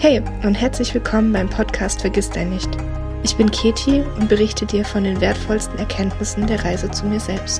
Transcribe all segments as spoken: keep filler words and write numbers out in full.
Hey und herzlich willkommen beim Podcast Vergiss dein nicht. Ich bin Keti und berichte dir von den wertvollsten Erkenntnissen der Reise zu mir selbst.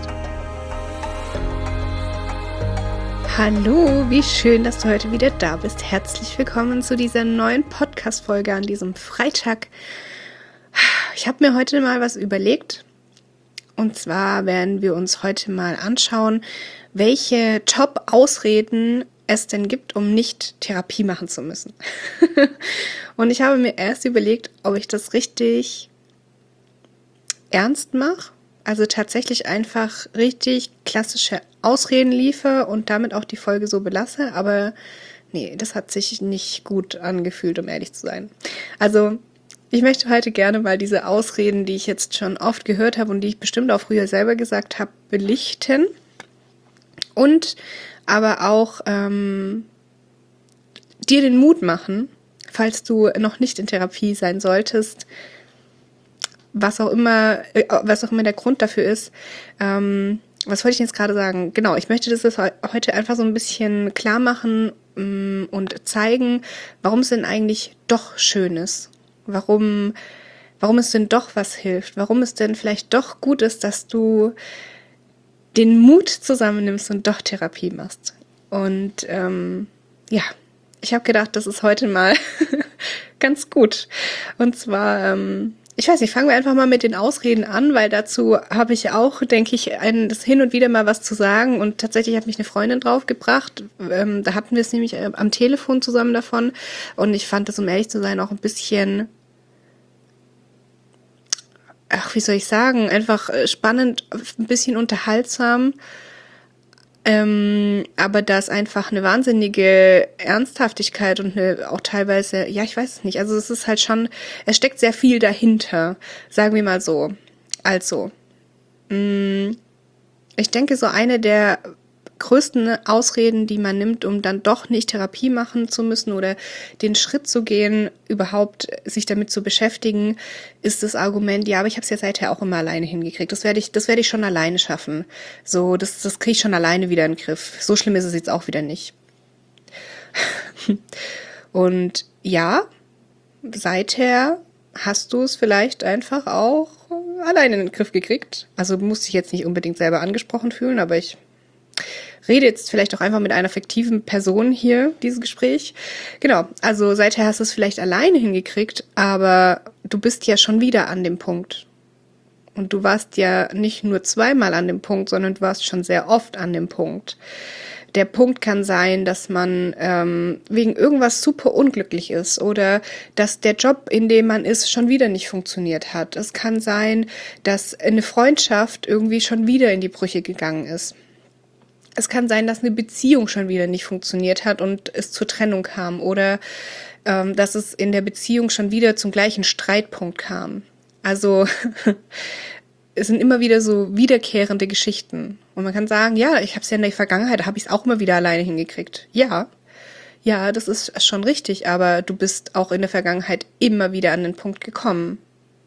Hallo, wie schön, dass du heute wieder da bist. Herzlich willkommen zu dieser neuen Podcast-Folge an diesem Freitag. Ich habe mir heute mal was überlegt. Und zwar werden wir uns heute mal anschauen, welche Top-Ausreden es denn gibt, um nicht Therapie machen zu müssen. Und ich habe mir erst überlegt, ob ich das richtig ernst mache, also tatsächlich einfach richtig klassische Ausreden liefere und damit auch die Folge so belasse, aber nee, das hat sich nicht gut angefühlt, um ehrlich zu sein. Also ich möchte heute gerne mal diese Ausreden, die ich jetzt schon oft gehört habe und die ich bestimmt auch früher selber gesagt habe, belichten und aber auch ähm, dir den Mut machen, falls du noch nicht in Therapie sein solltest, was auch immer, äh, was auch immer der Grund dafür ist. Ähm, was wollte ich jetzt gerade sagen? Genau, ich möchte das jetzt heute einfach so ein bisschen klar machen ähm, und zeigen, warum es denn eigentlich doch schön ist. Warum, warum es denn doch was hilft. Warum es denn vielleicht doch gut ist, dass du den Mut zusammennimmst und doch Therapie machst. Und ähm, ja, ich habe gedacht, das ist heute mal ganz gut. Und zwar, ähm, ich weiß nicht, fangen wir einfach mal mit den Ausreden an, weil dazu habe ich auch, denke ich, ein, das hin und wieder mal was zu sagen. Und tatsächlich hat mich eine Freundin draufgebracht. Ähm, da hatten wir es nämlich äh, am Telefon zusammen davon. Und ich fand das, um ehrlich zu sein, auch ein bisschen... ach, wie soll ich sagen, einfach spannend, ein bisschen unterhaltsam, ähm, aber da ist einfach eine wahnsinnige Ernsthaftigkeit und eine, auch teilweise, ja, ich weiß es nicht, also es ist halt schon, es steckt sehr viel dahinter, sagen wir mal so. Also, mh, ich denke, so eine der größten Ausreden, die man nimmt, um dann doch nicht Therapie machen zu müssen oder den Schritt zu gehen, überhaupt sich damit zu beschäftigen, ist das Argument, ja, aber ich habe es ja seither auch immer alleine hingekriegt. Das werde ich, das werde ich schon alleine schaffen. So, das, das kriege ich schon alleine wieder in den Griff. So schlimm ist es jetzt auch wieder nicht. Und ja, seither hast du es vielleicht einfach auch alleine in den Griff gekriegt. Also musst dich jetzt nicht unbedingt selber angesprochen fühlen, aber ich rede jetzt vielleicht auch einfach mit einer fiktiven Person hier, dieses Gespräch. Genau, also seither hast du es vielleicht alleine hingekriegt, aber du bist ja schon wieder an dem Punkt. Und du warst ja nicht nur zweimal an dem Punkt, sondern du warst schon sehr oft an dem Punkt. Der Punkt kann sein, dass man ähm, wegen irgendwas super unglücklich ist oder dass der Job, in dem man ist, schon wieder nicht funktioniert hat. Es kann sein, dass eine Freundschaft irgendwie schon wieder in die Brüche gegangen ist. Es kann sein, dass eine Beziehung schon wieder nicht funktioniert hat und es zur Trennung kam oder ähm, dass es in der Beziehung schon wieder zum gleichen Streitpunkt kam. Also es sind immer wieder so wiederkehrende Geschichten. Und man kann sagen, ja, ich habe es ja in der Vergangenheit, da habe ich es auch immer wieder alleine hingekriegt. Ja, ja, das ist schon richtig, aber du bist auch in der Vergangenheit immer wieder an den Punkt gekommen.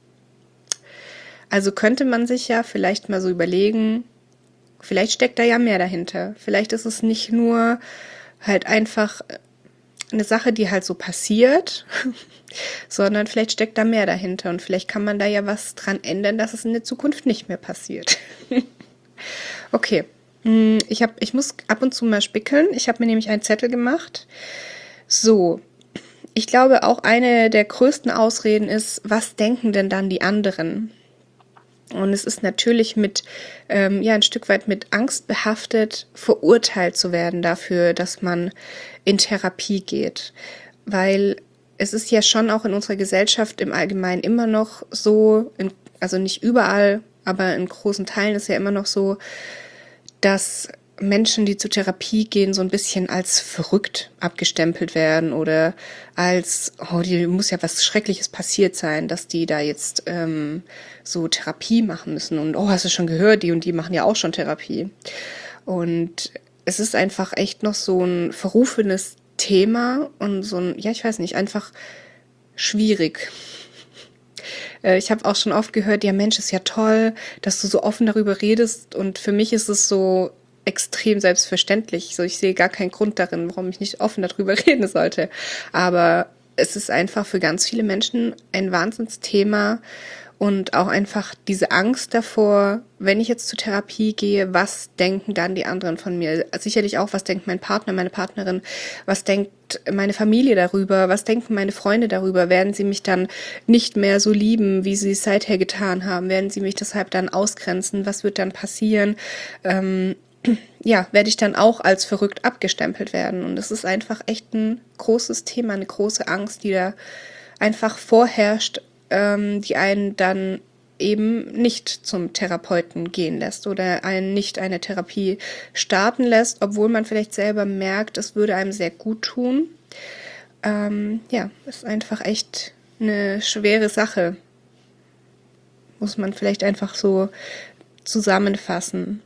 Also könnte man sich ja vielleicht mal so überlegen, vielleicht steckt da ja mehr dahinter. Vielleicht ist es nicht nur halt einfach eine Sache, die halt so passiert, sondern vielleicht steckt da mehr dahinter und vielleicht kann man da ja was dran ändern, dass es in der Zukunft nicht mehr passiert. Okay, ich hab, ich muss ab und zu mal spickeln. Ich habe mir nämlich einen Zettel gemacht. So, ich glaube auch eine der größten Ausreden ist, was denken denn dann die anderen? Und es ist natürlich mit, ähm, ja, ein Stück weit mit Angst behaftet, verurteilt zu werden dafür, dass man in Therapie geht. Weil es ist ja schon auch in unserer Gesellschaft im Allgemeinen immer noch so, in, also nicht überall, aber in großen Teilen ist ja immer noch so, dass Menschen, die zur Therapie gehen, so ein bisschen als verrückt abgestempelt werden oder als, oh, die muss ja was Schreckliches passiert sein, dass die da jetzt ähm, so Therapie machen müssen. Und oh, hast du schon gehört, die und die machen ja auch schon Therapie. Und es ist einfach echt noch so ein verrufenes Thema und so ein, ja, ich weiß nicht, einfach schwierig. Ich habe auch schon oft gehört, ja Mensch, ist ja toll, dass du so offen darüber redest. Und für mich ist es so extrem selbstverständlich. So, ich sehe gar keinen Grund darin, warum ich nicht offen darüber reden sollte. Aber es ist einfach für ganz viele Menschen ein Wahnsinnsthema und auch einfach diese Angst davor, wenn ich jetzt zur Therapie gehe, was denken dann die anderen von mir? Sicherlich auch, was denkt mein Partner, meine Partnerin, was denkt meine Familie darüber, was denken meine Freunde darüber? Werden sie mich dann nicht mehr so lieben, wie sie es seither getan haben? Werden sie mich deshalb dann ausgrenzen? Was wird dann passieren? Ähm, ja, werde ich dann auch als verrückt abgestempelt werden? Und das ist einfach echt ein großes Thema, eine große Angst, die da einfach vorherrscht, ähm, die einen dann eben nicht zum Therapeuten gehen lässt oder einen nicht eine Therapie starten lässt, obwohl man vielleicht selber merkt, es würde einem sehr gut tun. Ähm, ja, ist einfach echt eine schwere Sache. Muss man vielleicht einfach so zusammenfassen.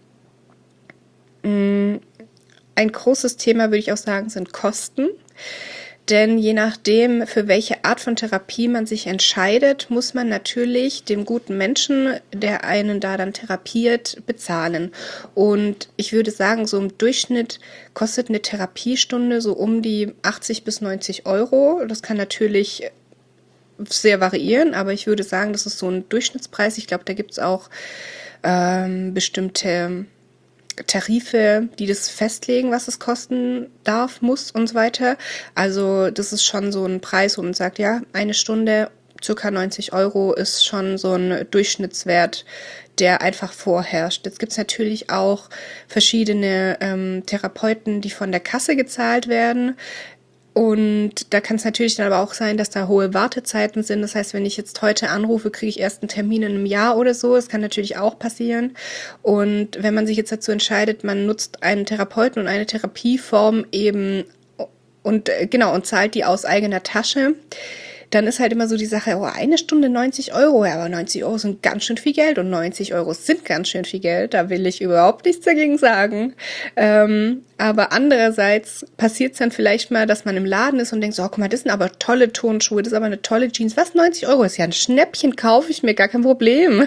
Ein großes Thema, würde ich auch sagen, sind Kosten. Denn je nachdem, für welche Art von Therapie man sich entscheidet, muss man natürlich dem guten Menschen, der einen da dann therapiert, bezahlen. Und ich würde sagen, so im Durchschnitt kostet eine Therapiestunde so um die achtzig bis neunzig Euro. Das kann natürlich sehr variieren, aber ich würde sagen, das ist so ein Durchschnittspreis. Ich glaube, da gibt es auch ähm, bestimmte Tarife, die das festlegen, was es kosten darf, muss und so weiter. Also das ist schon so ein Preis, wo man sagt, ja, eine Stunde, circa neunzig Euro ist schon so ein Durchschnittswert, der einfach vorherrscht. Jetzt gibt es natürlich auch verschiedene ähm, Therapeuten, die von der Kasse gezahlt werden. Und da kann es natürlich dann aber auch sein, dass da hohe Wartezeiten sind. Das heißt, wenn ich jetzt heute anrufe, kriege ich erst einen Termin in einem Jahr oder so. Das kann natürlich auch passieren. Und wenn man sich jetzt dazu entscheidet, man nutzt einen Therapeuten und eine Therapieform eben und äh, genau und zahlt die aus eigener Tasche, dann ist halt immer so die Sache, oh, eine Stunde neunzig Euro, ja, aber neunzig Euro sind ganz schön viel Geld und neunzig Euro sind ganz schön viel Geld, da will ich überhaupt nichts dagegen sagen. Ähm, aber andererseits passiert es dann vielleicht mal, dass man im Laden ist und denkt so, oh, guck mal, das sind aber tolle Turnschuhe, das ist aber eine tolle Jeans, was, neunzig Euro ist ja ein Schnäppchen, kaufe ich mir, gar kein Problem.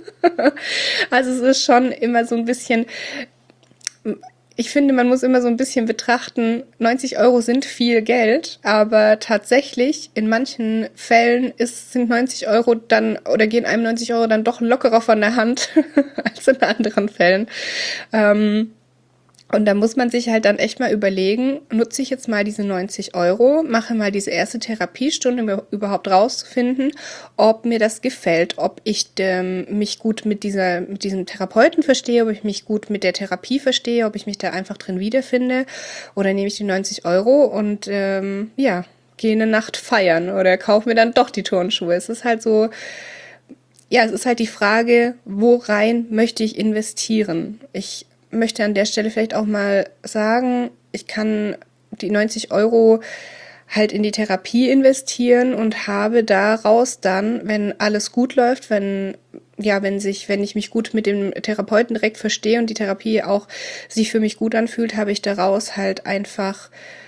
Also es ist schon immer so ein bisschen... Ich finde, man muss immer so ein bisschen betrachten, neunzig Euro sind viel Geld, aber tatsächlich in manchen Fällen ist, sind neunzig Euro dann oder gehen einem neunzig Euro dann doch lockerer von der Hand als in anderen Fällen. Ähm, Und da muss man sich halt dann echt mal überlegen, nutze ich jetzt mal diese neunzig Euro, mache mal diese erste Therapiestunde, um überhaupt rauszufinden, ob mir das gefällt, ob ich ähm, mich gut mit dieser, mit diesem Therapeuten verstehe, ob ich mich gut mit der Therapie verstehe, ob ich mich da einfach drin wiederfinde, oder nehme ich die neunzig Euro und ähm, ja, gehe eine Nacht feiern oder kaufe mir dann doch die Turnschuhe. Es ist halt so, ja, es ist halt die Frage, worein möchte ich investieren? Ich möchte an der Stelle vielleicht auch mal sagen, ich kann die neunzig Euro halt in die Therapie investieren und habe daraus dann, wenn alles gut läuft, wenn ja, wenn sich, wenn ich mich gut mit dem Therapeuten direkt verstehe und die Therapie auch sich für mich gut anfühlt, habe ich daraus halt einfach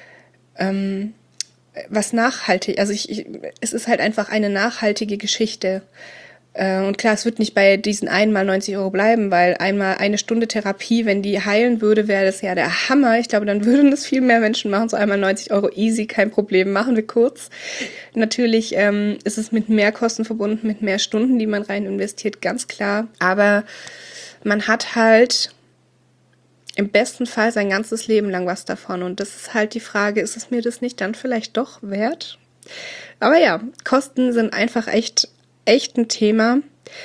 ähm, was nachhaltig. Also ich, ich, es ist halt einfach eine nachhaltige Geschichte. Und klar, es wird nicht bei diesen einmal neunzig Euro bleiben, weil einmal eine Stunde Therapie, wenn die heilen würde, wäre das ja der Hammer. Ich glaube, dann würden das viel mehr Menschen machen. So einmal neunzig Euro easy, kein Problem, machen wir kurz. Natürlich ähm, ist es mit mehr Kosten verbunden, mit mehr Stunden, die man rein investiert, ganz klar. Aber man hat halt im besten Fall sein ganzes Leben lang was davon. Und das ist halt die Frage, ist es mir das nicht dann vielleicht doch wert? Aber ja, Kosten sind einfach echt echt ein Thema.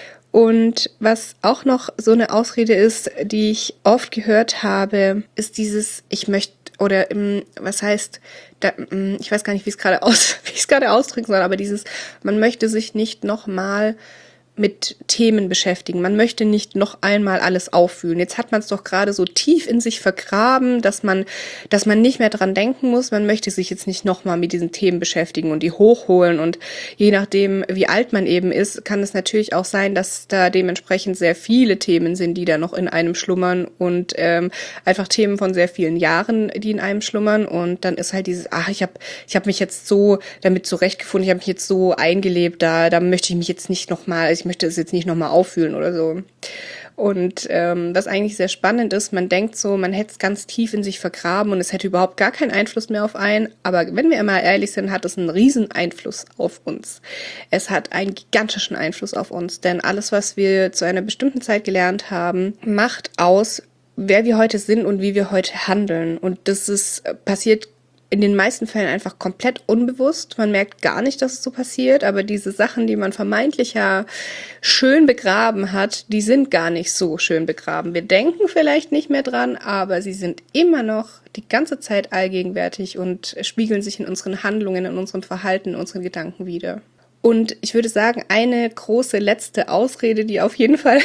Und was auch noch so eine Ausrede ist, die ich oft gehört habe, ist dieses, ich möchte, oder was heißt, da, ich weiß gar nicht, wie ich es gerade aus, wie ich es gerade ausdrücken soll, aber dieses, man möchte sich nicht nochmal mit Themen beschäftigen. Man möchte nicht noch einmal alles auffühlen. Jetzt hat man es doch gerade so tief in sich vergraben, dass man, dass man nicht mehr dran denken muss. Man möchte sich jetzt nicht nochmal mit diesen Themen beschäftigen und die hochholen. Und je nachdem, wie alt man eben ist, kann es natürlich auch sein, dass da dementsprechend sehr viele Themen sind, die da noch in einem schlummern und ähm, einfach Themen von sehr vielen Jahren, die in einem schlummern. Und dann ist halt dieses, ach, ich habe ich hab mich jetzt so damit zurechtgefunden, ich habe mich jetzt so eingelebt, da, da möchte ich mich jetzt nicht nochmal, ich möchte es jetzt nicht nochmal auffühlen oder so. Und ähm, was eigentlich sehr spannend ist, man denkt so, man hätte es ganz tief in sich vergraben und es hätte überhaupt gar keinen Einfluss mehr auf einen. Aber wenn wir immer ehrlich sind, hat es einen riesen Einfluss auf uns. Es hat einen gigantischen Einfluss auf uns, denn alles, was wir zu einer bestimmten Zeit gelernt haben, macht aus, wer wir heute sind und wie wir heute handeln. Und das ist passiert in den meisten Fällen einfach komplett unbewusst. Man merkt gar nicht, dass es so passiert, aber diese Sachen, die man vermeintlich ja schön begraben hat, die sind gar nicht so schön begraben. Wir denken vielleicht nicht mehr dran, aber sie sind immer noch die ganze Zeit allgegenwärtig und spiegeln sich in unseren Handlungen, in unserem Verhalten, in unseren Gedanken wider. Und ich würde sagen, eine große letzte Ausrede, die auf jeden Fall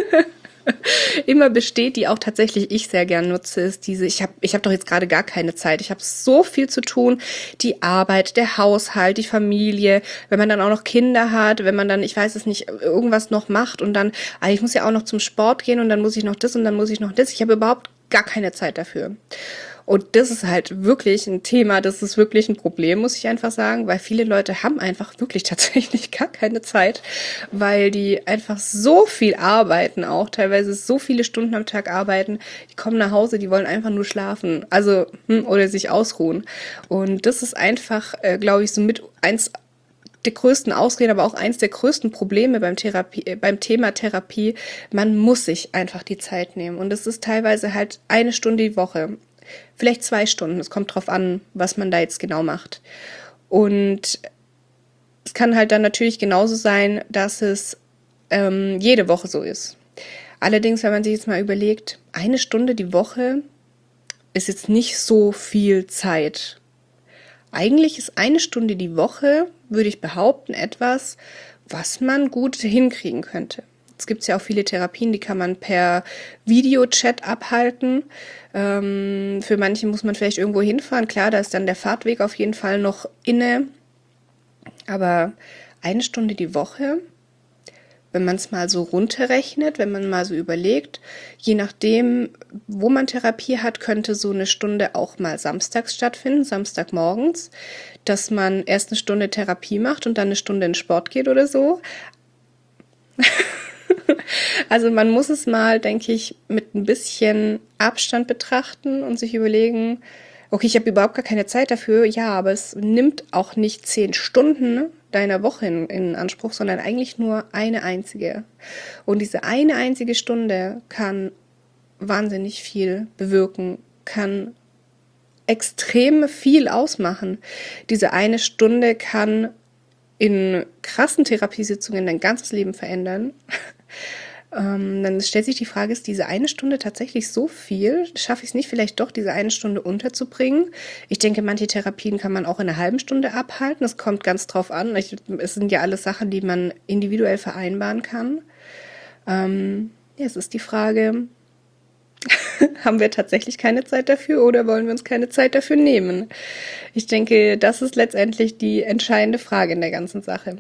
immer besteht, die auch tatsächlich ich sehr gern nutze, ist diese, ich habe ich hab doch jetzt gerade gar keine Zeit, ich habe so viel zu tun, die Arbeit, der Haushalt, die Familie, wenn man dann auch noch Kinder hat, wenn man dann, ich weiß es nicht, irgendwas noch macht und dann, ah, ich muss ja auch noch zum Sport gehen und dann muss ich noch das und dann muss ich noch das, ich habe überhaupt gar keine Zeit dafür. Und das ist halt wirklich ein Thema, das ist wirklich ein Problem, muss ich einfach sagen, weil viele Leute haben einfach wirklich tatsächlich gar keine Zeit, weil die einfach so viel arbeiten auch, teilweise so viele Stunden am Tag arbeiten, die kommen nach Hause, die wollen einfach nur schlafen, also hm, oder sich ausruhen. Und das ist einfach, äh, glaube ich, so mit eins der größten Ausreden, aber auch eins der größten Probleme beim Therapie, äh, beim Thema Therapie. Man muss sich einfach die Zeit nehmen. Und es ist teilweise halt eine Stunde die Woche. Vielleicht zwei Stunden. Es kommt drauf an, was man da jetzt genau macht. Und es kann halt dann natürlich genauso sein, dass es ähm, jede Woche so ist. Allerdings, wenn man sich jetzt mal überlegt, eine Stunde die Woche ist jetzt nicht so viel Zeit. Eigentlich ist eine Stunde die Woche, würde ich behaupten, etwas, was man gut hinkriegen könnte. Es gibt ja auch viele Therapien, die kann man per Videochat abhalten. Ähm, für manche muss man vielleicht irgendwo hinfahren. Klar, da ist dann der Fahrtweg auf jeden Fall noch inne. Aber eine Stunde die Woche, wenn man es mal so runterrechnet, wenn man mal so überlegt, je nachdem, wo man Therapie hat, könnte so eine Stunde auch mal samstags stattfinden, Samstagmorgens, dass man erst eine Stunde Therapie macht und dann eine Stunde in Sport geht oder so. Also man muss es mal, denke ich, mit ein bisschen Abstand betrachten und sich überlegen, okay, ich habe überhaupt gar keine Zeit dafür. Ja, aber es nimmt auch nicht zehn Stunden deiner Woche in, in Anspruch, sondern eigentlich nur eine einzige. Und diese eine einzige Stunde kann wahnsinnig viel bewirken, kann extrem viel ausmachen. Diese eine Stunde kann in krassen Therapiesitzungen dein ganzes Leben verändern. Ähm, dann stellt sich die Frage, ist diese eine Stunde tatsächlich so viel? Schaffe ich es nicht, vielleicht doch diese eine Stunde unterzubringen? Ich denke, manche Therapien kann man auch in einer halben Stunde abhalten. Das kommt ganz drauf an. Ich, es sind ja alles Sachen, die man individuell vereinbaren kann. Ähm, ja, es ist die Frage, haben wir tatsächlich keine Zeit dafür oder wollen wir uns keine Zeit dafür nehmen? Ich denke, das ist letztendlich die entscheidende Frage in der ganzen Sache.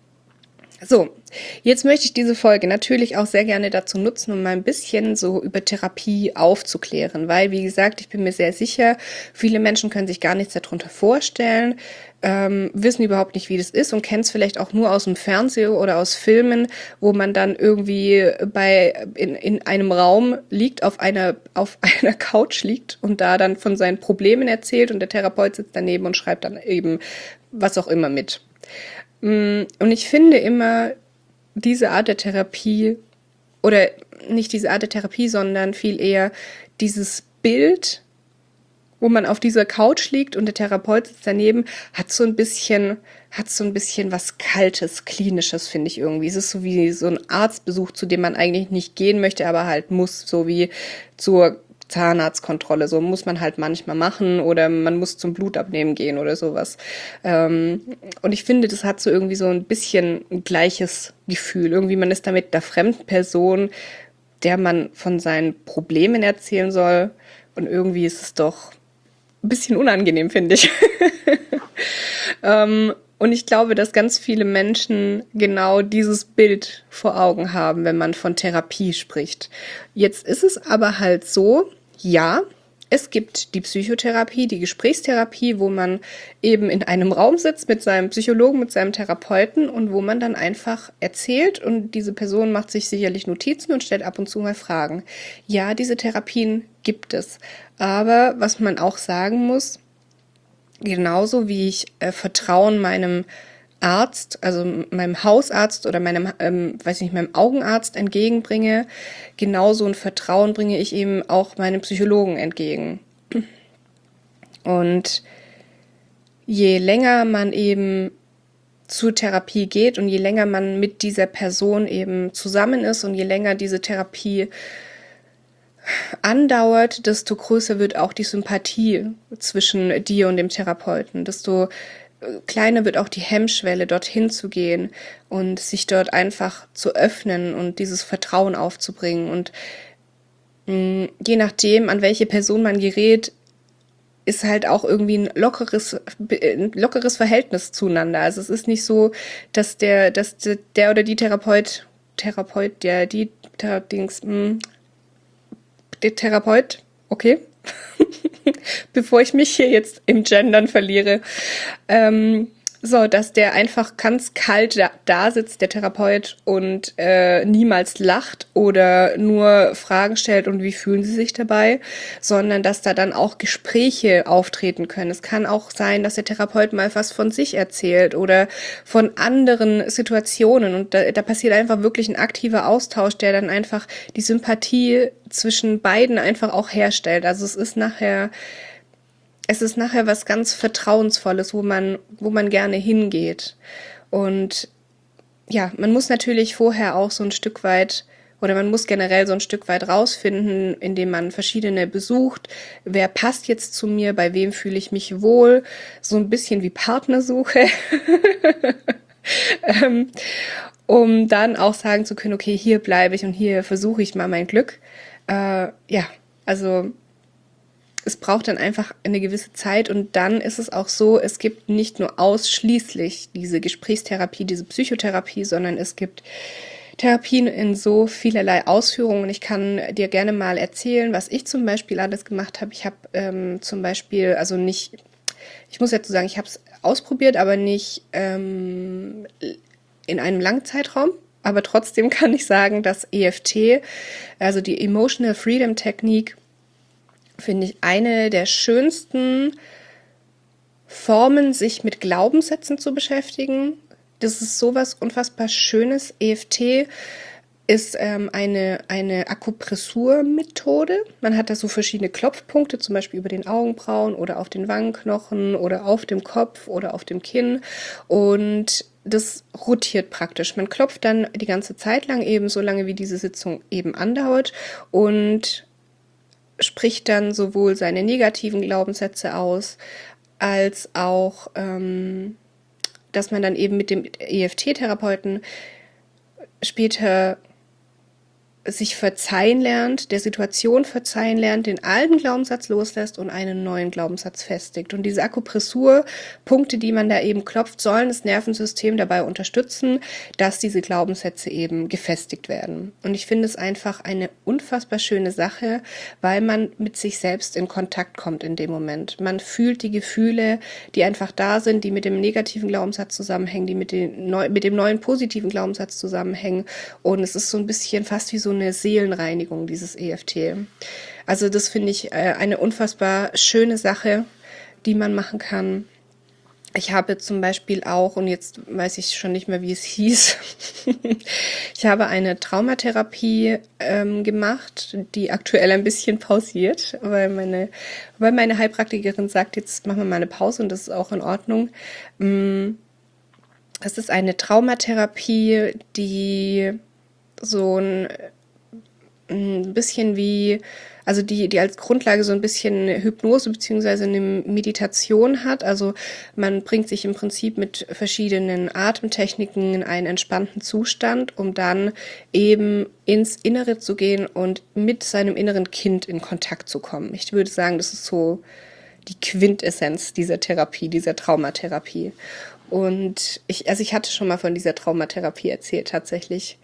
So, jetzt möchte ich diese Folge natürlich auch sehr gerne dazu nutzen, um mal ein bisschen so über Therapie aufzuklären, weil, wie gesagt, ich bin mir sehr sicher, viele Menschen können sich gar nichts darunter vorstellen, ähm, wissen überhaupt nicht, wie das ist und kennen es vielleicht auch nur aus dem Fernsehen oder aus Filmen, wo man dann irgendwie bei in, in einem Raum liegt, auf einer auf einer Couch liegt und da dann von seinen Problemen erzählt und der Therapeut sitzt daneben und schreibt dann eben was auch immer mit. Und ich finde immer, diese Art der Therapie, oder nicht diese Art der Therapie, sondern viel eher dieses Bild, wo man auf dieser Couch liegt und der Therapeut sitzt daneben, hat so ein bisschen, hat so ein bisschen was Kaltes, Klinisches, finde ich irgendwie. Es ist so wie so ein Arztbesuch, zu dem man eigentlich nicht gehen möchte, aber halt muss, so wie zur Zahnarztkontrolle, so muss man halt manchmal machen oder man muss zum Blutabnehmen gehen oder sowas. Ähm, und ich finde, das hat so irgendwie so ein bisschen ein gleiches Gefühl. Irgendwie man ist damit der Fremdperson, der man von seinen Problemen erzählen soll und irgendwie ist es doch ein bisschen unangenehm, finde ich. ähm, und ich glaube, dass ganz viele Menschen genau dieses Bild vor Augen haben, wenn man von Therapie spricht. Jetzt ist es aber halt so, ja, Es gibt die Psychotherapie, die Gesprächstherapie, wo man eben in einem Raum sitzt mit seinem Psychologen, mit seinem Therapeuten und wo man dann einfach erzählt und diese Person macht sich sicherlich Notizen und stellt ab und zu mal Fragen. Ja, diese Therapien gibt es. Aber was man auch sagen muss, genauso wie ich äh, Vertrauen meinem Arzt, also meinem Hausarzt oder meinem, ähm, weiß nicht, meinem Augenarzt entgegenbringe, genauso ein Vertrauen bringe ich eben auch meinem Psychologen entgegen. Und je länger man eben zur Therapie geht und je länger man mit dieser Person eben zusammen ist und je länger diese Therapie andauert, desto größer wird auch die Sympathie zwischen dir und dem Therapeuten, desto kleiner wird auch die Hemmschwelle, dorthin zu gehen und sich dort einfach zu öffnen und dieses Vertrauen aufzubringen. Und mh, je nachdem, an welche Person man gerät, ist halt auch irgendwie ein lockeres, ein lockeres Verhältnis zueinander. Also es ist nicht so, dass der, dass der oder die Therapeut, Therapeut, der, die, der, Dings, mh, der Therapeut, okay, bevor ich mich hier jetzt im Gendern verliere, ähm, so, dass der einfach ganz kalt da, da sitzt, der Therapeut, und äh, niemals lacht oder nur Fragen stellt und wie fühlen sie sich dabei, sondern dass da dann auch Gespräche auftreten können. Es kann auch sein, dass der Therapeut mal was von sich erzählt oder von anderen Situationen und da, da passiert einfach wirklich ein aktiver Austausch, der dann einfach die Sympathie zwischen beiden einfach auch herstellt. Also es ist nachher Es ist nachher was ganz Vertrauensvolles, wo man, wo man gerne hingeht. Und ja, man muss natürlich vorher auch so ein Stück weit, oder man muss generell so ein Stück weit rausfinden, indem man verschiedene besucht. Wer passt jetzt zu mir? Bei wem fühle ich mich wohl? So ein bisschen wie Partnersuche. ähm, um dann auch sagen zu können, okay, hier bleibe ich und hier versuche ich mal mein Glück. Äh, ja, also es braucht dann einfach eine gewisse Zeit und dann ist es auch so, es gibt nicht nur ausschließlich diese Gesprächstherapie, diese Psychotherapie, sondern es gibt Therapien in so vielerlei Ausführungen. Ich kann dir gerne mal erzählen, was ich zum Beispiel alles gemacht habe. Ich habe ähm, zum Beispiel, also nicht, ich muss jetzt so sagen, ich habe es ausprobiert, aber nicht ähm, in einem langen Zeitraum. Aber trotzdem kann ich sagen, dass E F T, also die Emotional Freedom Technik, finde ich eine der schönsten Formen, sich mit Glaubenssätzen zu beschäftigen. Das ist sowas unfassbar Schönes. E F T ist ähm, eine, eine Akupressurmethode. Man hat da so verschiedene Klopfpunkte, zum Beispiel über den Augenbrauen oder auf den Wangenknochen oder auf dem Kopf oder auf dem Kinn. Und das rotiert praktisch. Man klopft dann die ganze Zeit lang, eben so lange, wie diese Sitzung eben andauert, und spricht dann sowohl seine negativen Glaubenssätze aus, als auch, ähm, dass man dann eben mit dem E F T-Therapeuten später sich verzeihen lernt, der Situation verzeihen lernt, den alten Glaubenssatz loslässt und einen neuen Glaubenssatz festigt. Und diese Akupressurpunkte, die man da eben klopft, sollen das Nervensystem dabei unterstützen, dass diese Glaubenssätze eben gefestigt werden. Und ich finde es einfach eine unfassbar schöne Sache, weil man mit sich selbst in Kontakt kommt in dem Moment. Man fühlt die Gefühle, die einfach da sind, die mit dem negativen Glaubenssatz zusammenhängen, die mit, den neu, mit dem neuen positiven Glaubenssatz zusammenhängen. Und es ist so ein bisschen fast wie so eine Seelenreinigung, dieses E F T. Also das finde ich äh, eine unfassbar schöne Sache, die man machen kann. Ich habe zum Beispiel auch, und jetzt weiß ich schon nicht mehr, wie es hieß, ich habe eine Traumatherapie ähm, gemacht, die aktuell ein bisschen pausiert, weil meine, weil meine Heilpraktikerin sagt, jetzt machen wir mal eine Pause und das ist auch in Ordnung. Das ist eine Traumatherapie, die so ein ein bisschen wie, also die, die als Grundlage so ein bisschen Hypnose beziehungsweise eine Meditation hat. Also man bringt sich im Prinzip mit verschiedenen Atemtechniken in einen entspannten Zustand, um dann eben ins Innere zu gehen und mit seinem inneren Kind in Kontakt zu kommen. Ich würde sagen, das ist so die Quintessenz dieser Therapie, dieser Traumatherapie. Und ich, also ich hatte schon mal von dieser Traumatherapie erzählt, tatsächlich.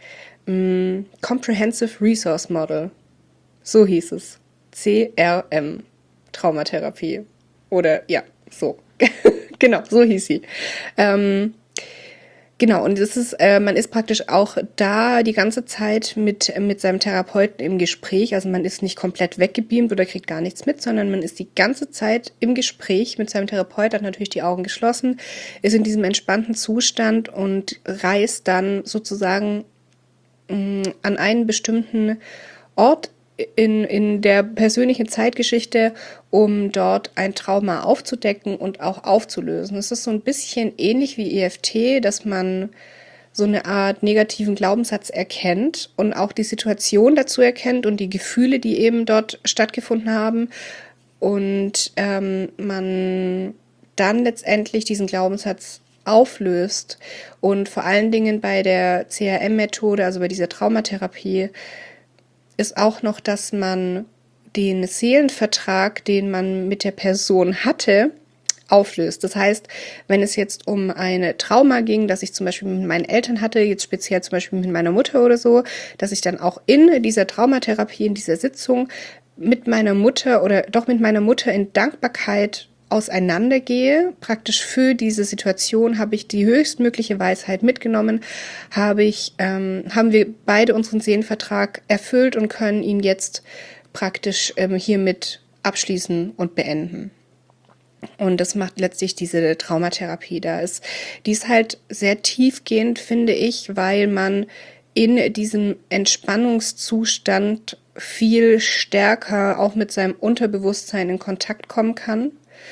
Comprehensive Resource Model, so hieß es, C R M. Traumatherapie. Oder ja, so. Genau, so hieß sie. Ähm, Genau, und es ist, äh, man ist praktisch auch da die ganze Zeit mit, mit seinem Therapeuten im Gespräch. Also man ist nicht komplett weggebeamt oder kriegt gar nichts mit, sondern man ist die ganze Zeit im Gespräch mit seinem Therapeut, hat natürlich die Augen geschlossen, ist in diesem entspannten Zustand und reist dann sozusagen mh, an einen bestimmten Ort in, in der persönlichen Zeitgeschichte, um dort ein Trauma aufzudecken und auch aufzulösen. Es ist so ein bisschen ähnlich wie E F T, dass man so eine Art negativen Glaubenssatz erkennt und auch die Situation dazu erkennt und die Gefühle, die eben dort stattgefunden haben. Und ähm, man dann letztendlich diesen Glaubenssatz auflöst. Und vor allen Dingen bei der C R M-Methode, also bei dieser Traumatherapie, ist auch noch, dass man den Seelenvertrag, den man mit der Person hatte, auflöst. Das heißt, wenn es jetzt um eine Trauma ging, das ich zum Beispiel mit meinen Eltern hatte, jetzt speziell zum Beispiel mit meiner Mutter oder so, dass ich dann auch in dieser Traumatherapie, in dieser Sitzung mit meiner Mutter oder doch mit meiner Mutter in Dankbarkeit auseinandergehe. Praktisch für diese Situation habe ich die höchstmögliche Weisheit mitgenommen, habe ich, ähm, haben wir beide unseren Seelenvertrag erfüllt und können ihn jetzt praktisch ähm, hiermit abschließen und beenden. Und das macht letztlich diese Traumatherapie. Da ist, die ist halt sehr tiefgehend, finde ich, weil man in diesem Entspannungszustand viel stärker auch mit seinem Unterbewusstsein in Kontakt kommen kann.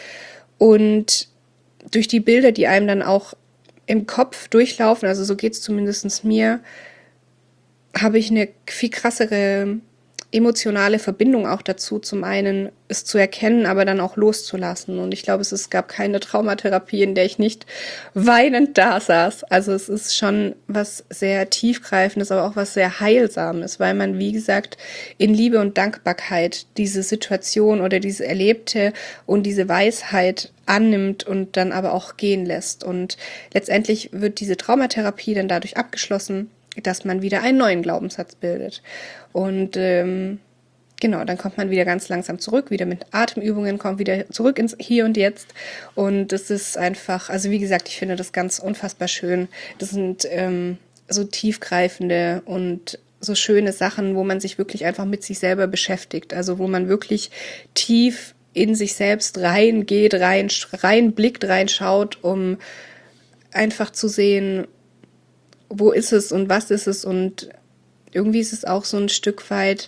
Und durch die Bilder, die einem dann auch im Kopf durchlaufen, also so geht es zumindest mir, habe ich eine viel krassere emotionale Verbindung auch dazu, zum einen es zu erkennen, aber dann auch loszulassen. Und ich glaube, es, es gab keine Traumatherapie, in der ich nicht weinend da saß. Also es ist schon was sehr tiefgreifendes, aber auch was sehr heilsames, weil man, wie gesagt, in Liebe und Dankbarkeit diese Situation oder diese Erlebte und diese Weisheit annimmt und dann aber auch gehen lässt. Und letztendlich wird diese Traumatherapie dann dadurch abgeschlossen, dass man wieder einen neuen Glaubenssatz bildet. Und ähm, genau, dann kommt man wieder ganz langsam zurück, wieder mit Atemübungen, kommt wieder zurück ins Hier und Jetzt. Und das ist einfach, also wie gesagt, ich finde das ganz unfassbar schön. Das sind ähm, so tiefgreifende und so schöne Sachen, wo man sich wirklich einfach mit sich selber beschäftigt. Also wo man wirklich tief in sich selbst reingeht, rein, reinblickt, reinschaut, um einfach zu sehen, wo ist es und was ist es, und irgendwie ist es auch so ein Stück weit,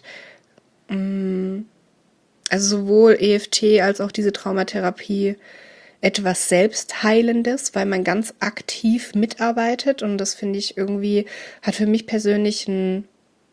mh, also sowohl E F T als auch diese Traumatherapie etwas Selbstheilendes, weil man ganz aktiv mitarbeitet, und das finde ich irgendwie, hat für mich persönlich einen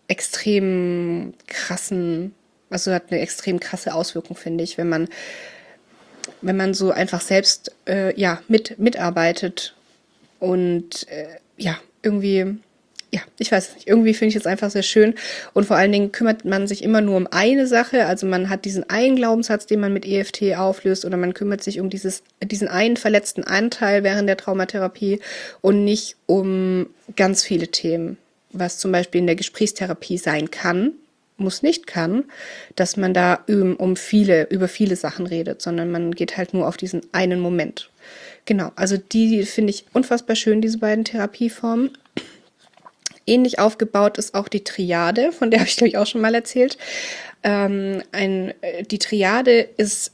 extrem krassen, also hat eine extrem krasse Auswirkung, finde ich, wenn man, wenn man so einfach selbst äh, ja mit mitarbeitet und äh, ja, irgendwie, ja, ich weiß es nicht, irgendwie finde ich es einfach sehr schön, und vor allen Dingen kümmert man sich immer nur um eine Sache, also man hat diesen einen Glaubenssatz, den man mit E F T auflöst, oder man kümmert sich um dieses, diesen einen verletzten Anteil während der Traumatherapie und nicht um ganz viele Themen, was zum Beispiel in der Gesprächstherapie sein kann, muss nicht kann, dass man da um viele, über viele Sachen redet, sondern man geht halt nur auf diesen einen Moment. Genau, also die finde ich unfassbar schön, diese beiden Therapieformen. Ähnlich aufgebaut ist auch die Triade, von der habe ich, glaube ich, auch schon mal erzählt. Ähm, ein, die Triade ist,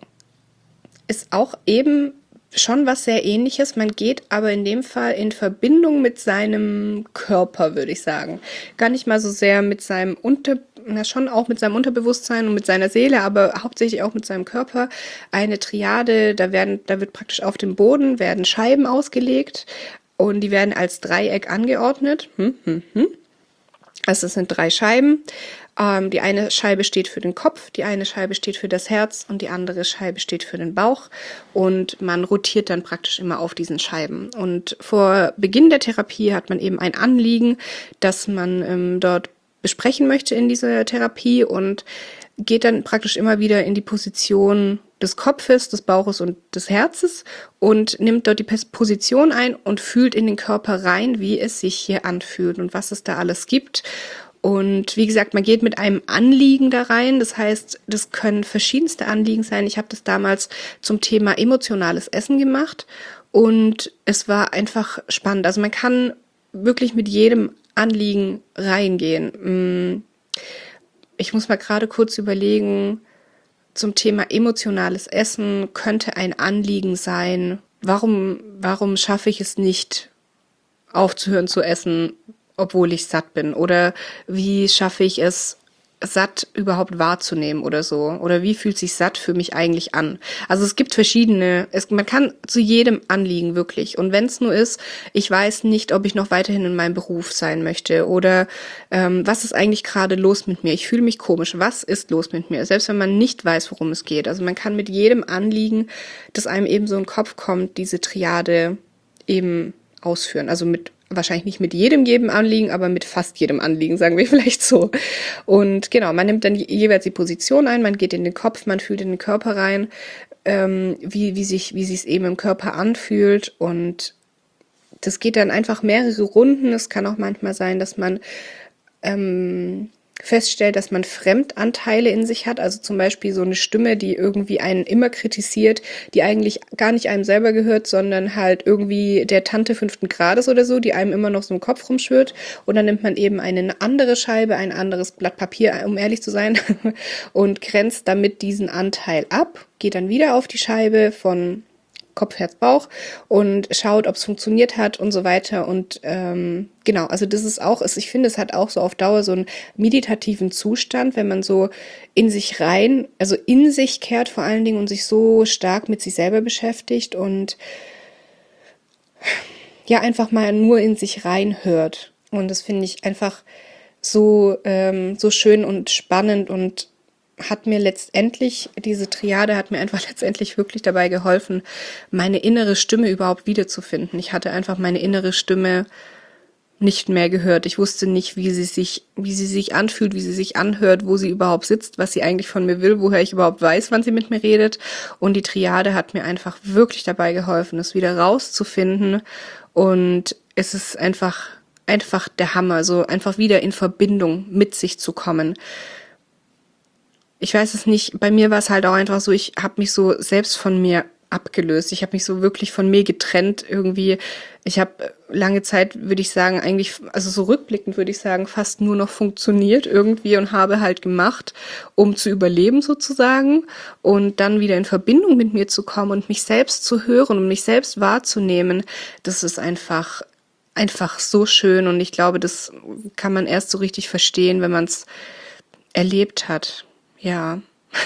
ist auch eben schon was sehr Ähnliches. Man geht aber in dem Fall in Verbindung mit seinem Körper, würde ich sagen. Gar nicht mal so sehr mit seinem Unter, na schon auch mit seinem Unterbewusstsein und mit seiner Seele, aber hauptsächlich auch mit seinem Körper. Eine Triade, da werden, da wird praktisch auf dem Boden werden Scheiben ausgelegt und die werden als Dreieck angeordnet. Hm, hm, hm. Also es sind drei Scheiben. Ähm, die eine Scheibe steht für den Kopf, die eine Scheibe steht für das Herz und die andere Scheibe steht für den Bauch. Und man rotiert dann praktisch immer auf diesen Scheiben. Und vor Beginn der Therapie hat man eben ein Anliegen, das man ähm, dort besprechen möchte in dieser Therapie, und geht dann praktisch immer wieder in die Position des Kopfes, des Bauches und des Herzes und nimmt dort die Position ein und fühlt in den Körper rein, wie es sich hier anfühlt und was es da alles gibt. Und wie gesagt, man geht mit einem Anliegen da rein. Das heißt, das können verschiedenste Anliegen sein. Ich habe das damals zum Thema emotionales Essen gemacht und es war einfach spannend. Also man kann wirklich mit jedem Anliegen reingehen. Ich muss mal gerade kurz überlegen, zum Thema emotionales Essen könnte ein Anliegen sein, warum, warum schaffe ich es nicht, aufzuhören zu essen, obwohl ich satt bin? Oder wie schaffe ich es, satt überhaupt wahrzunehmen oder so? Oder wie fühlt sich satt für mich eigentlich an? Also es gibt verschiedene, es, man kann zu jedem Anliegen wirklich. Und wenn es nur ist, ich weiß nicht, ob ich noch weiterhin in meinem Beruf sein möchte oder ähm, was ist eigentlich gerade los mit mir? Ich fühle mich komisch. Was ist los mit mir? Selbst wenn man nicht weiß, worum es geht. Also man kann mit jedem Anliegen, das einem eben so in den Kopf kommt, diese Triade eben ausführen. Also mit wahrscheinlich nicht mit jedem jedem Anliegen, aber mit fast jedem Anliegen, sagen wir vielleicht so. Und genau, man nimmt dann jeweils die Position ein, man geht in den Kopf, man fühlt in den Körper rein, ähm, wie, wie sich, wie sich es eben im Körper anfühlt. Und das geht dann einfach mehrere Runden. Es kann auch manchmal sein, dass man ähm, feststellt, dass man Fremdanteile in sich hat, also zum Beispiel so eine Stimme, die irgendwie einen immer kritisiert, die eigentlich gar nicht einem selber gehört, sondern halt irgendwie der Tante fünften Grades oder so, die einem immer noch so im Kopf rumschwirrt. Und dann nimmt man eben eine andere Scheibe, ein anderes Blatt Papier, um ehrlich zu sein, und grenzt damit diesen Anteil ab, geht dann wieder auf die Scheibe von Kopf, Herz, Bauch und schaut, ob es funktioniert hat und so weiter. Und ähm, genau, also das ist auch, ich finde, es hat auch so auf Dauer so einen meditativen Zustand, wenn man so in sich rein, also in sich kehrt vor allen Dingen und sich so stark mit sich selber beschäftigt und ja, einfach mal nur in sich rein hört. Und das finde ich einfach so, ähm, so schön und spannend und hat mir letztendlich, diese Triade hat mir einfach letztendlich wirklich dabei geholfen, meine innere Stimme überhaupt wiederzufinden. Ich hatte einfach meine innere Stimme nicht mehr gehört. Ich wusste nicht, wie sie sich, wie sie sich anfühlt, wie sie sich anhört, wo sie überhaupt sitzt, was sie eigentlich von mir will, woher ich überhaupt weiß, wann sie mit mir redet. Und die Triade hat mir einfach wirklich dabei geholfen, es wieder rauszufinden. Und es ist einfach, einfach der Hammer, so einfach wieder in Verbindung mit sich zu kommen. Ich weiß es nicht, bei mir war es halt auch einfach so, ich habe mich so selbst von mir abgelöst. Ich habe mich so wirklich von mir getrennt irgendwie. Ich habe lange Zeit, würde ich sagen, eigentlich, also so rückblickend würde ich sagen, fast nur noch funktioniert irgendwie und habe halt gemacht, um zu überleben sozusagen und dann wieder in Verbindung mit mir zu kommen und mich selbst zu hören und mich selbst wahrzunehmen. Das ist einfach, einfach so schön und ich glaube, das kann man erst so richtig verstehen, wenn man es erlebt hat. Ja,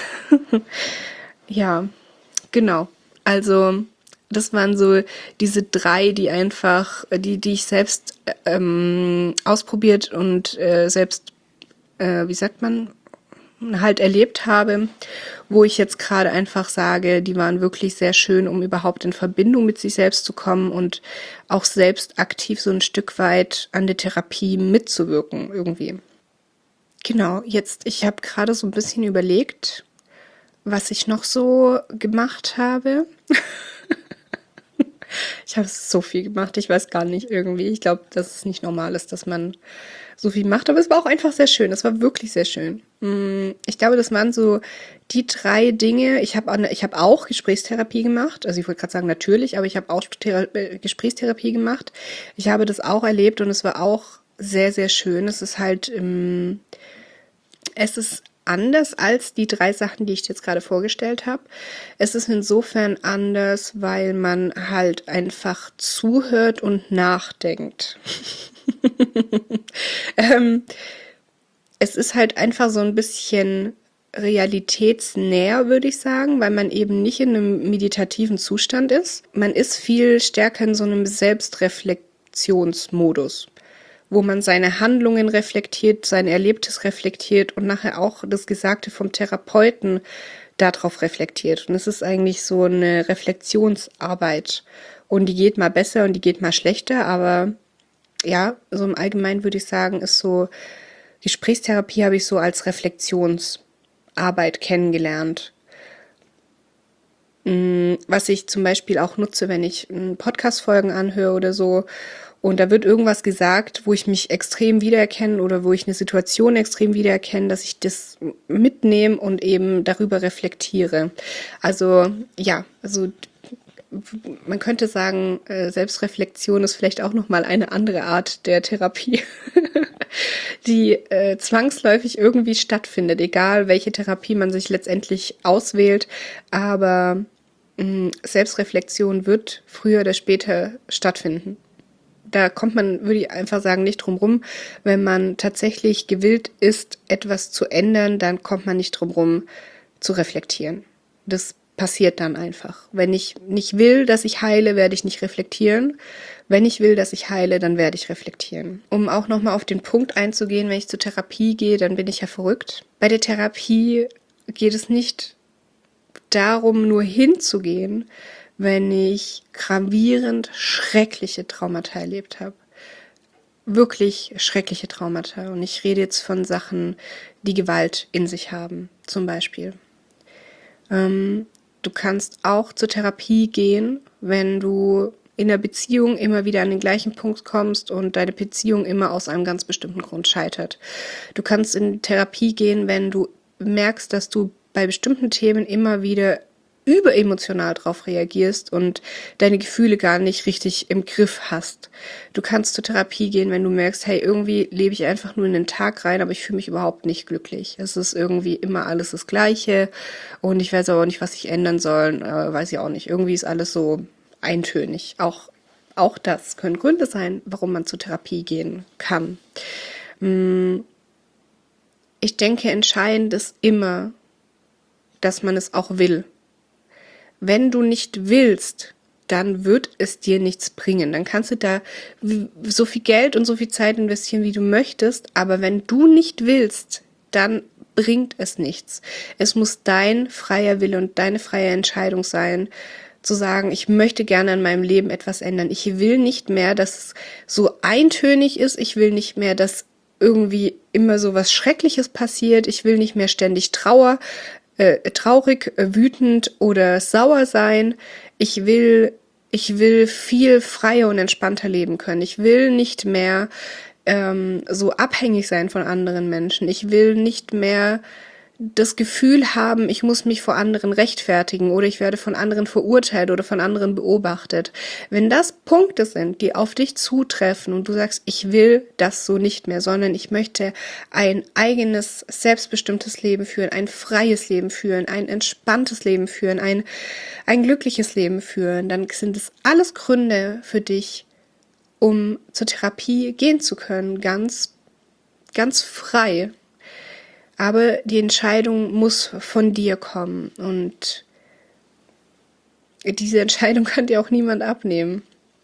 ja, genau. Also das waren so diese drei, die einfach, die, die ich selbst ähm, ausprobiert und äh, selbst, äh, wie sagt man, halt erlebt habe, wo ich jetzt gerade einfach sage, die waren wirklich sehr schön, um überhaupt in Verbindung mit sich selbst zu kommen und auch selbst aktiv so ein Stück weit an der Therapie mitzuwirken irgendwie. Genau, jetzt, ich habe gerade so ein bisschen überlegt, was ich noch so gemacht habe. Ich habe so viel gemacht, ich weiß gar nicht irgendwie. Ich glaube, dass es nicht normal ist, dass man so viel macht, aber es war auch einfach sehr schön. Es war wirklich sehr schön. Ich glaube, das waren so die drei Dinge. Ich habe ich habe auch Gesprächstherapie gemacht. Also ich wollte gerade sagen natürlich, aber ich habe auch Thera- Gesprächstherapie gemacht. Ich habe das auch erlebt und es war auch sehr, sehr schön. Es ist halt, ähm, es ist anders als die drei Sachen, die ich jetzt gerade vorgestellt habe. Es ist insofern anders, weil man halt einfach zuhört und nachdenkt. ähm, es ist halt einfach so ein bisschen realitätsnäher, würde ich sagen, weil man eben nicht in einem meditativen Zustand ist. Man ist viel stärker in so einem Selbstreflexionsmodus, wo man seine Handlungen reflektiert, sein Erlebtes reflektiert und nachher auch das Gesagte vom Therapeuten darauf reflektiert. Und es ist eigentlich so eine Reflexionsarbeit. Und die geht mal besser und die geht mal schlechter, aber ja, so im Allgemeinen würde ich sagen, ist so, Gesprächstherapie habe ich so als Reflexionsarbeit kennengelernt. Was ich zum Beispiel auch nutze, wenn ich Podcast-Folgen anhöre oder so Und da wird irgendwas gesagt, wo ich mich extrem wiedererkenne oder wo ich eine Situation extrem wiedererkenne, dass ich das mitnehme und eben darüber reflektiere. Also ja, also man könnte sagen, Selbstreflexion ist vielleicht auch nochmal eine andere Art der Therapie, die äh, zwangsläufig irgendwie stattfindet, egal welche Therapie man sich letztendlich auswählt. Aber mh, Selbstreflexion wird früher oder später stattfinden. Da kommt man, würde ich einfach sagen, nicht drum rum. Wenn man tatsächlich gewillt ist, etwas zu ändern, dann kommt man nicht drum rum, zu reflektieren. Das passiert dann einfach. Wenn ich nicht will, dass ich heile, werde ich nicht reflektieren. Wenn ich will, dass ich heile, dann werde ich reflektieren. Um auch nochmal auf den Punkt einzugehen, wenn ich zur Therapie gehe, dann bin ich ja verrückt. Bei der Therapie geht es nicht darum, nur hinzugehen, wenn ich gravierend schreckliche Traumata erlebt habe. Wirklich schreckliche Traumata. Und ich rede jetzt von Sachen, die Gewalt in sich haben, zum Beispiel. Ähm, du kannst auch zur Therapie gehen, wenn du in der Beziehung immer wieder an den gleichen Punkt kommst und deine Beziehung immer aus einem ganz bestimmten Grund scheitert. Du kannst in Therapie gehen, wenn du merkst, dass du bei bestimmten Themen immer wieder überemotional drauf reagierst und deine Gefühle gar nicht richtig im Griff hast. Du kannst zur Therapie gehen, wenn du merkst, hey, irgendwie lebe ich einfach nur in den Tag rein, aber ich fühle mich überhaupt nicht glücklich. Es ist irgendwie immer alles das Gleiche und ich weiß aber auch nicht, was ich ändern soll, äh, weiß ich auch nicht. Irgendwie ist alles so eintönig. Auch, auch das können Gründe sein, warum man zur Therapie gehen kann. Ich denke, entscheidend ist immer, dass man es auch will. Wenn du nicht willst, dann wird es dir nichts bringen. Dann kannst du da so viel Geld und so viel Zeit investieren, wie du möchtest. Aber wenn du nicht willst, dann bringt es nichts. Es muss dein freier Wille und deine freie Entscheidung sein, zu sagen, ich möchte gerne in meinem Leben etwas ändern. Ich will nicht mehr, dass es so eintönig ist. Ich will nicht mehr, dass irgendwie immer so was Schreckliches passiert. Ich will nicht mehr ständig Trauer. Äh, traurig, äh, wütend oder sauer sein. Ich will, ich will viel freier und entspannter leben können. Ich will nicht mehr ähm, so abhängig sein von anderen Menschen. Ich will nicht mehr das Gefühl haben, ich muss mich vor anderen rechtfertigen oder ich werde von anderen verurteilt oder von anderen beobachtet. Wenn das Punkte sind, die auf dich zutreffen und du sagst, ich will das so nicht mehr, sondern ich möchte ein eigenes, selbstbestimmtes Leben führen, ein freies Leben führen, ein entspanntes Leben führen, ein, ein glückliches Leben führen, dann sind es alles Gründe für dich, um zur Therapie gehen zu können, ganz, ganz frei. Aber die Entscheidung muss von dir kommen und diese Entscheidung kann dir auch niemand abnehmen.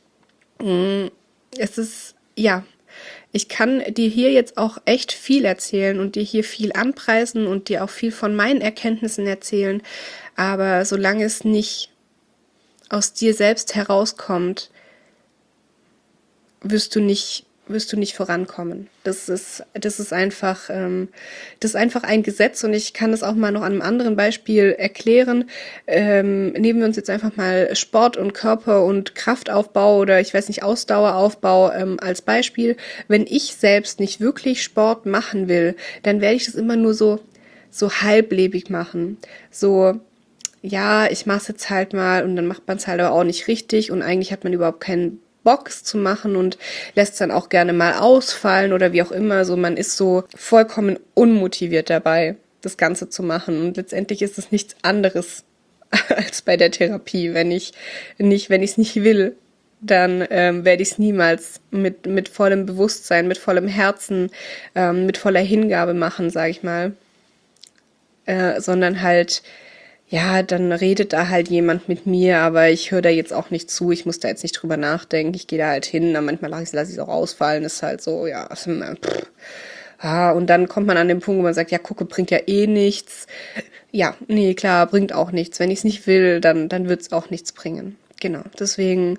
Es ist, ja, ich kann dir hier jetzt auch echt viel erzählen und dir hier viel anpreisen und dir auch viel von meinen Erkenntnissen erzählen, aber solange es nicht aus dir selbst herauskommt, wirst du nicht wirst du nicht vorankommen. Das ist, das ist einfach, ähm, das ist einfach ein Gesetz und ich kann das auch mal noch an einem anderen Beispiel erklären. Ähm, nehmen wir uns jetzt einfach mal Sport und Körper und Kraftaufbau oder ich weiß nicht, Ausdaueraufbau ähm, als Beispiel. Wenn ich selbst nicht wirklich Sport machen will, dann werde ich das immer nur so, so halblebig machen. So, ja, ich mache es jetzt halt mal und dann macht man es halt aber auch nicht richtig und eigentlich hat man überhaupt keinen Box zu machen und lässt dann auch gerne mal ausfallen oder wie auch immer. So, man ist so vollkommen unmotiviert dabei, das Ganze zu machen. Und letztendlich ist es nichts anderes als bei der Therapie. Wenn ich nicht, wenn ich es nicht will, dann ähm, werde ich es niemals mit mit vollem Bewusstsein, mit vollem Herzen, ähm, mit voller Hingabe machen, sage ich mal, äh, sondern halt ja, dann redet da halt jemand mit mir, aber ich höre da jetzt auch nicht zu, ich muss da jetzt nicht drüber nachdenken, ich gehe da halt hin, dann manchmal lasse ich es auch ausfallen, ist halt so, ja, pff. Ah, und dann kommt man an den Punkt, wo man sagt, ja, gucke, bringt ja eh nichts. Ja, nee, klar, bringt auch nichts. Wenn ich es nicht will, dann, dann wird es auch nichts bringen. Genau, deswegen,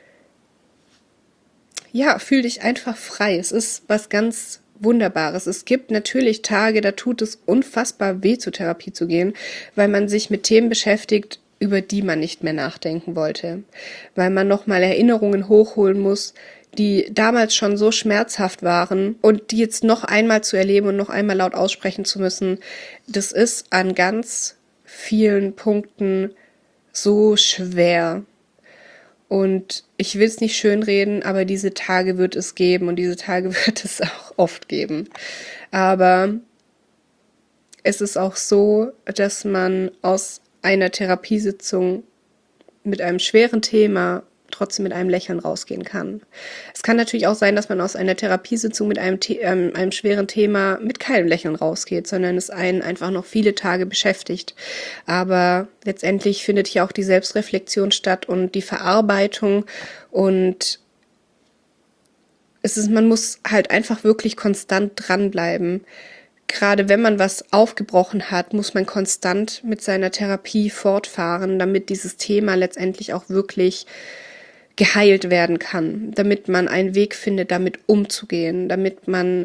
ja, fühl dich einfach frei. Es ist was ganz Wunderbares. Es gibt natürlich Tage, da tut es unfassbar weh, zur Therapie zu gehen, weil man sich mit Themen beschäftigt, über die man nicht mehr nachdenken wollte. Weil man nochmal Erinnerungen hochholen muss, die damals schon so schmerzhaft waren und die jetzt noch einmal zu erleben und noch einmal laut aussprechen zu müssen, das ist an ganz vielen Punkten so schwer. Und ich will es nicht schönreden, aber diese Tage wird es geben und diese Tage wird es auch oft geben. Aber es ist auch so, dass man aus einer Therapiesitzung mit einem schweren Thema trotzdem mit einem Lächeln rausgehen kann. Es kann natürlich auch sein, dass man aus einer Therapiesitzung mit einem, The- ähm, einem schweren Thema mit keinem Lächeln rausgeht, sondern es einen einfach noch viele Tage beschäftigt. Aber letztendlich findet hier auch die Selbstreflexion statt und die Verarbeitung und es ist, man muss halt einfach wirklich konstant dranbleiben. Gerade wenn man was aufgebrochen hat, muss man konstant mit seiner Therapie fortfahren, damit dieses Thema letztendlich auch wirklich geheilt werden kann, damit man einen Weg findet, damit umzugehen, damit man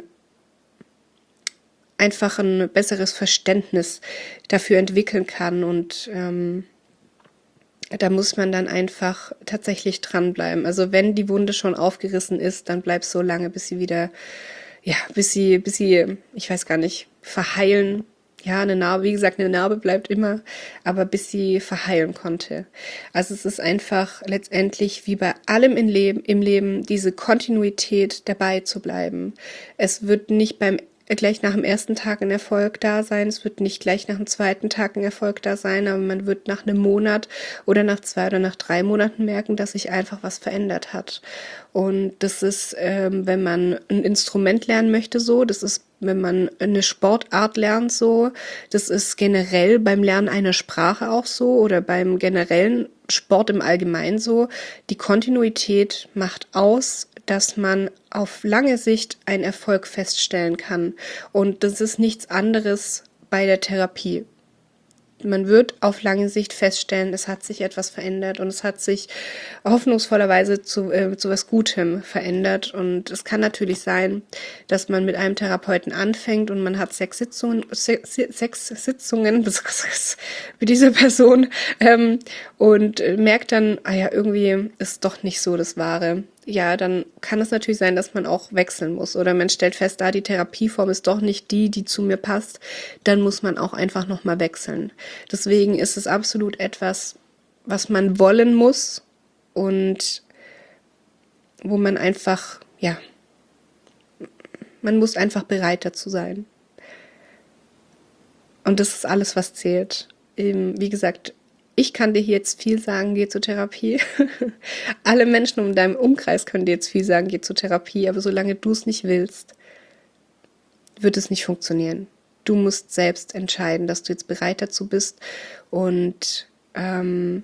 einfach ein besseres Verständnis dafür entwickeln kann. Und ähm, da muss man dann einfach tatsächlich dranbleiben. Also wenn die Wunde schon aufgerissen ist, dann bleib so lange, bis sie wieder, ja, bis sie, bis sie, ich weiß gar nicht, verheilen. Ja, eine Narbe, wie gesagt, eine Narbe bleibt immer, aber bis sie verheilen konnte. Also es ist einfach letztendlich wie bei allem im Leben, im Leben diese Kontinuität dabei zu bleiben. Es wird nicht beim gleich nach dem ersten Tag ein Erfolg da sein, es wird nicht gleich nach dem zweiten Tag ein Erfolg da sein, aber man wird nach einem Monat oder nach zwei oder nach drei Monaten merken, dass sich einfach was verändert hat. Und das ist, ähm, wenn man ein Instrument lernen möchte, so, das ist, wenn man eine Sportart lernt, so, das ist generell beim Lernen einer Sprache auch so oder beim generellen Sport im Allgemeinen so. Die Kontinuität macht aus, dass man auf lange Sicht einen Erfolg feststellen kann. Und das ist nichts anderes bei der Therapie. Man wird auf lange Sicht feststellen, es hat sich etwas verändert und es hat sich hoffnungsvollerweise zu, äh, zu was Gutem verändert. Und es kann natürlich sein, dass man mit einem Therapeuten anfängt und man hat sechs Sitzungen, sechs, sechs Sitzungen mit dieser Person ähm, und merkt dann, ah ja, irgendwie ist doch nicht so das Wahre. Ja, dann kann es natürlich sein, dass man auch wechseln muss. Oder man stellt fest, da die Therapieform ist doch nicht die, die zu mir passt, dann muss man auch einfach nochmal wechseln. Deswegen ist es absolut etwas, was man wollen muss und wo man einfach, ja, man muss einfach bereit dazu sein. Und das ist alles, was zählt. Eben, wie gesagt, ich kann dir hier jetzt viel sagen, geh zur Therapie. Alle Menschen um deinem Umkreis können dir jetzt viel sagen, geh zur Therapie. Aber solange du es nicht willst, wird es nicht funktionieren. Du musst selbst entscheiden, dass du jetzt bereit dazu bist. Und ähm,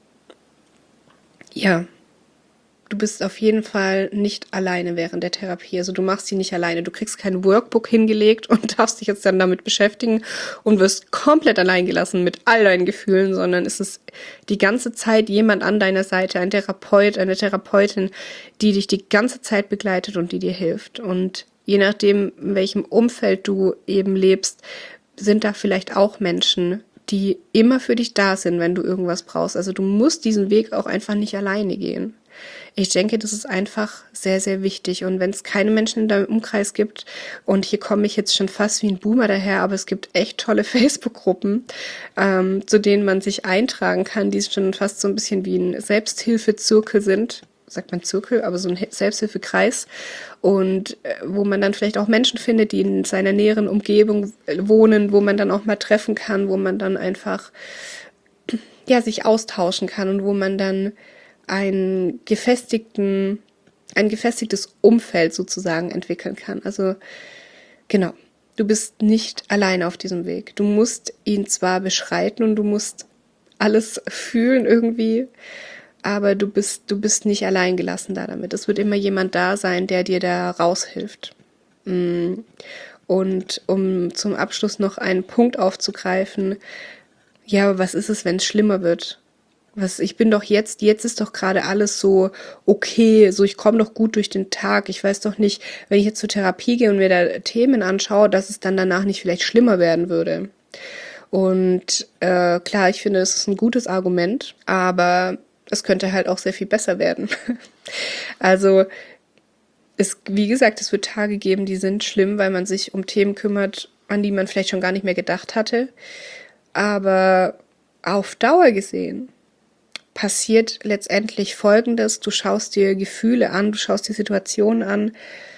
ja, du bist auf jeden Fall nicht alleine während der Therapie. Also du machst sie nicht alleine. Du kriegst kein Workbook hingelegt und darfst dich jetzt dann damit beschäftigen und wirst komplett allein gelassen mit all deinen Gefühlen, sondern es ist die ganze Zeit jemand an deiner Seite, ein Therapeut, eine Therapeutin, die dich die ganze Zeit begleitet und die dir hilft. Und je nachdem, in welchem Umfeld du eben lebst, sind da vielleicht auch Menschen, die immer für dich da sind, wenn du irgendwas brauchst. Also du musst diesen Weg auch einfach nicht alleine gehen. Ich denke, das ist einfach sehr, sehr wichtig. Und wenn es keine Menschen in deinem Umkreis gibt, und hier komme ich jetzt schon fast wie ein Boomer daher, aber es gibt echt tolle Facebook-Gruppen, ähm, zu denen man sich eintragen kann, die schon fast so ein bisschen wie ein Selbsthilfezirkel sind. Sagt man Zirkel, aber so ein Selbsthilfekreis. Und äh, wo man dann vielleicht auch Menschen findet, die in seiner näheren Umgebung wohnen, wo man dann auch mal treffen kann, wo man dann einfach ja sich austauschen kann und wo man dann einen gefestigten, ein gefestigtes Umfeld sozusagen entwickeln kann. Also genau, du bist nicht alleine auf diesem Weg. Du musst ihn zwar beschreiten und du musst alles fühlen irgendwie, aber du bist, du bist nicht allein gelassen da damit. Es wird immer jemand da sein, der dir da raushilft. Und um zum Abschluss noch einen Punkt aufzugreifen, ja, aber was ist es, wenn es schlimmer wird? Was, ich bin doch jetzt, jetzt ist doch gerade alles so okay, so ich komme doch gut durch den Tag. Ich weiß doch nicht, wenn ich jetzt zur Therapie gehe und mir da Themen anschaue, dass es dann danach nicht vielleicht schlimmer werden würde. Und äh, klar, ich finde, das ist ein gutes Argument, aber es könnte halt auch sehr viel besser werden. Also es, wie gesagt, es wird Tage geben, die sind schlimm, weil man sich um Themen kümmert, an die man vielleicht schon gar nicht mehr gedacht hatte. Aber auf Dauer gesehen passiert letztendlich Folgendes. Du schaust dir Gefühle an, du schaust dir Situationen an,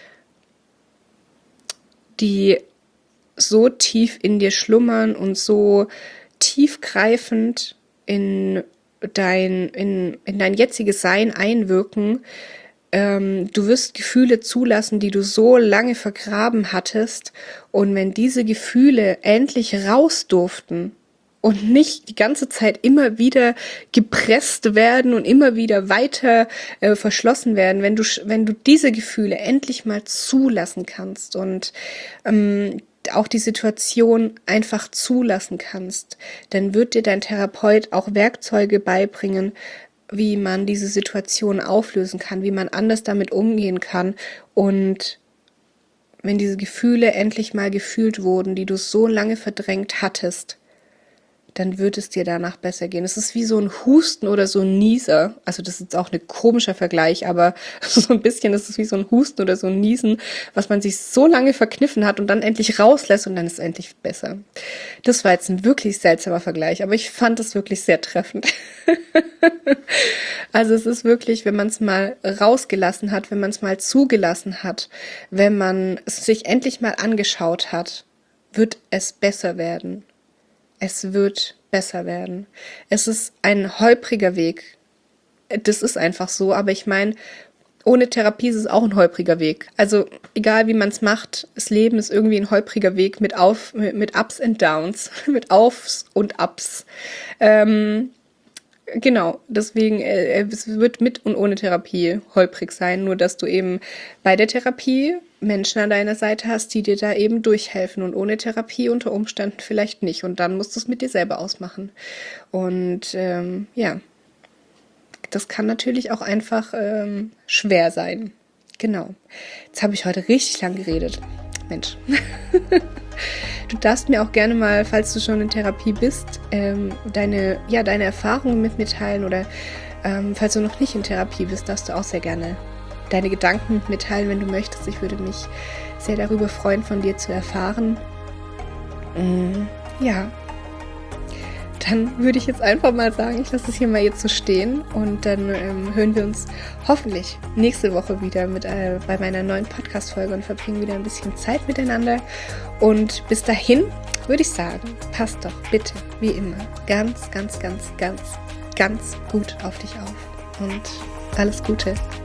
die so tief in dir schlummern und so tiefgreifend in dein, in, in dein jetziges Sein einwirken. Ähm, du wirst Gefühle zulassen, die du so lange vergraben hattest. Und wenn diese Gefühle endlich raus durften und nicht die ganze Zeit immer wieder gepresst werden und immer wieder weiter äh, verschlossen werden, wenn du, wenn du diese Gefühle endlich mal zulassen kannst und ähm, auch die Situation einfach zulassen kannst, dann wird dir dein Therapeut auch Werkzeuge beibringen, wie man diese Situation auflösen kann, wie man anders damit umgehen kann. Und wenn diese Gefühle endlich mal gefühlt wurden, die du so lange verdrängt hattest, dann wird es dir danach besser gehen. Es ist wie so ein Husten oder so ein Nieser. Also das ist jetzt auch ein komischer Vergleich, aber so ein bisschen ist es wie so ein Husten oder so ein Niesen, was man sich so lange verkniffen hat und dann endlich rauslässt und dann ist es endlich besser. Das war jetzt ein wirklich seltsamer Vergleich, aber ich fand es wirklich sehr treffend. Also es ist wirklich, wenn man es mal rausgelassen hat, wenn man es mal zugelassen hat, wenn man es sich endlich mal angeschaut hat, wird es besser werden. Es wird besser werden. Es ist ein holpriger Weg. Das ist einfach so, aber ich meine, ohne Therapie ist es auch ein holpriger Weg. Also egal wie man es macht, das Leben ist irgendwie ein holpriger Weg mit auf, mit, mit Ups and Downs, mit Aufs und Ups. Ähm, Genau, deswegen, äh, es wird mit und ohne Therapie holprig sein, nur dass du eben bei der Therapie Menschen an deiner Seite hast, die dir da eben durchhelfen und ohne Therapie unter Umständen vielleicht nicht. Und dann musst du es mit dir selber ausmachen. Und ähm, ja, das kann natürlich auch einfach ähm, schwer sein. Genau. Jetzt habe ich heute richtig lang geredet. Mensch. Du darfst mir auch gerne mal, falls du schon in Therapie bist, ähm, deine, ja, deine Erfahrungen mit mir teilen oder ähm, falls du noch nicht in Therapie bist, darfst du auch sehr gerne deine Gedanken mit mir teilen, wenn du möchtest. Ich würde mich sehr darüber freuen, von dir zu erfahren. Mm, ja, dann würde ich jetzt einfach mal sagen, ich lasse es hier mal jetzt so stehen und dann ähm, hören wir uns hoffentlich nächste Woche wieder mit äh, bei meiner neuen Podcast-Folge und verbringen wieder ein bisschen Zeit miteinander. Und bis dahin würde ich sagen, passt doch bitte, wie immer, ganz, ganz, ganz, ganz, ganz gut auf dich auf und alles Gute.